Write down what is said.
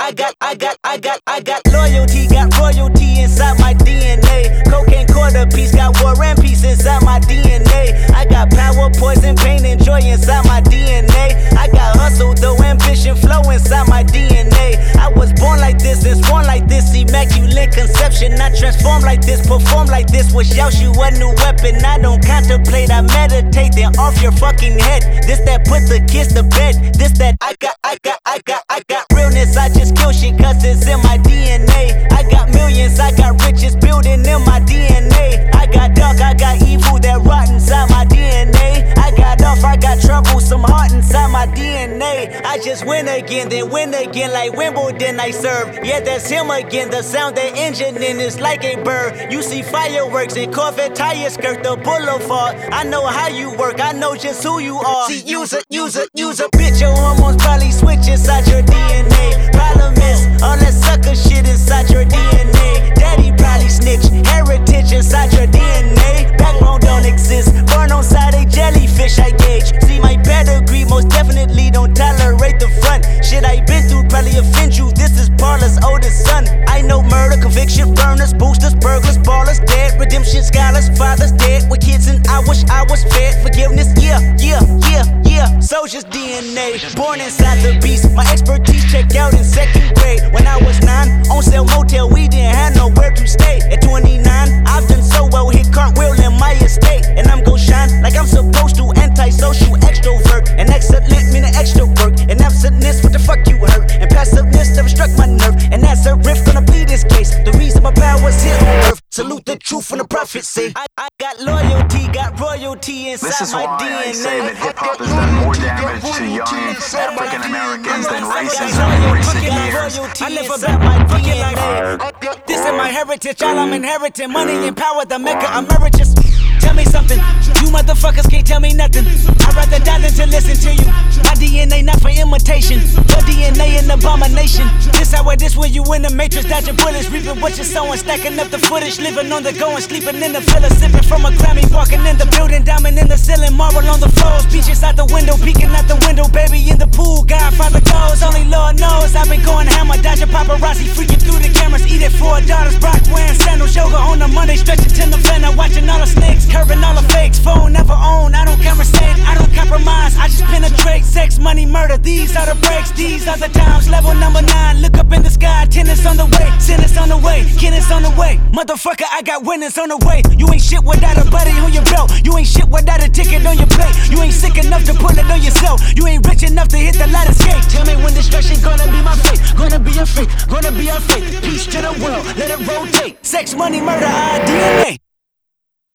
got loyalty, got royalty inside my DNA. Cocaine quarter piece, got war and peace inside my DNA. I got power, poison, pain, and joy inside my DNA. I got hustle, though ambition, flow inside my DNA. I was born like this and born like this, immaculate conception. I transform like this, perform like this. Wish out you a new weapon. I don't contemplate, I meditate, then off your fucking head. This that put the kids to bed. This that I got realness. I just kill shit cause it's in my DNA. I got millions, I got riches building in my DNA. I got dark, I got evil that rot inside my DNA. I got off, I got trouble, some heart inside my DNA. I just win again, then win again like Wimbledon I serve. Yeah, that's him again, the sound that engine in is like a bird. You see fireworks and Corvette tires skirt the boulevard. I know how you work, I know just who you are. See, use a bitch, your hormones probably switch inside your DNA. Problem is, all that sucker shit inside your DNA. Daddy probably snitch, heritage inside your DNA. Backbone don't exist, born on side a jellyfish I gauge. See my pedigree, most definitely don't tolerate the front. Shit I been through probably offend you, this is Paula's oldest son. I know murder, conviction, burners, boosters, burglars, ballers, dead, redemption, scholars, fathers dead with kids and I wish I was fed. Forgiveness, yeah. Soldier's DNA, born inside the beast. My expertise checked out in 2nd grade. When I was 9, on sale motel, we didn't have nowhere to stay. At 29, I've done so well, hit cartwheel in my estate. And I'm gon' shine like I'm supposed to, antisocial extrovert. And excellent meaning extra work. And absentness, what the fuck you hurt? And passiveness never struck my nerve. And that's a riff, gonna plead this case. The reason my power's here on earth. Salute the truth from the prophecy. I got loyalty, got royalty inside my DNA. This is why I say that hip-hop has done more damage to young African Americans than racism in recent years. I live about my DNA. This is my heritage, all I'm inheriting. Money and power, the maker emeritus. Tell me something, you motherfuckers can't tell me nothing. I'd rather die than to listen to you. My DNA not for imitation, your DNA an abomination. This how it is when you in the matrix, dodging bullets, reaping what you're sowing, stacking up the footage, living on the go and sleeping in the villa, sipping from a Grammy, walking in the building, diamond in the ceiling, marble on the floors, beaches out the window, peeking out the window, baby in the pool, Godfather goes, only Lord knows. I've been going hammer, dodging paparazzi, freaking through the cameras, eating 4 daughters, Brock wearing sandals, yoga on a Monday, stretching to November, watching all the snakes, curving all the fakes, phone never own, I don't conversate, I don't compromise, I just penetrate, sex, money, murder, these are the breaks, these are the times, level number 9, look up in the sky, tennis on the way, sentence on the way, Kenneth on the way, motherfucker, I got winners on the way, you ain't shit without a buddy on your belt, you ain't shit without a ticket on your plate, you ain't sick enough to pull it on yourself, you ain't rich enough to hit the ladder skate, tell me when destruction gonna be my fate, gonna be a fate, gonna be a fate, peace to the world, let it rotate, sex, money, murder, our DNA.